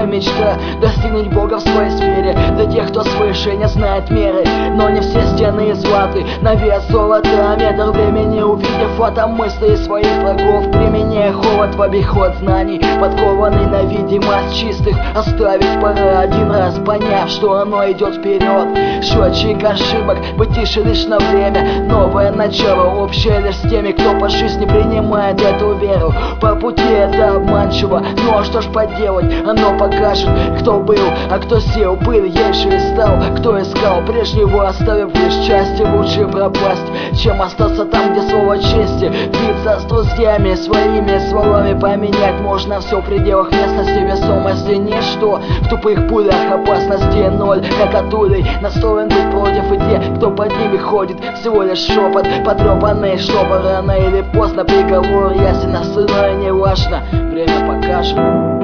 мечта достигнуть Бога в своей сфере. Для тех, кто свыше не знает меры, но не все стены из ваты. На вес золота, метр времени, увидев фото мыслей своих врагов, применяя холод в обиход знаний, подкованный на видимость чистых. Оставить пора один раз, поняв, что оно идет вперед. Счетчик ошибок, быть тише лишь на время. Новое начало, общее лишь с теми, кто по жизни принимает эту веру. По пути это обманчиво, но что ж поделать, оно покажет, кто был, а кто сел. Пыль есть же и стал, кто искал прежнего, оставив лишь части. Лучше пропасть, чем остаться там, где слово чести. Биться с друзьями, своими словами поменять можно все в пределах местности. Весомости ничто, в тупых пулях опасности ноль. Как от улей настроен быть против, и те, кто под ними ходит, всего лишь шепот потрепанный, чтобы рано или поздно приговор ясен, остальное не важно, время покажет.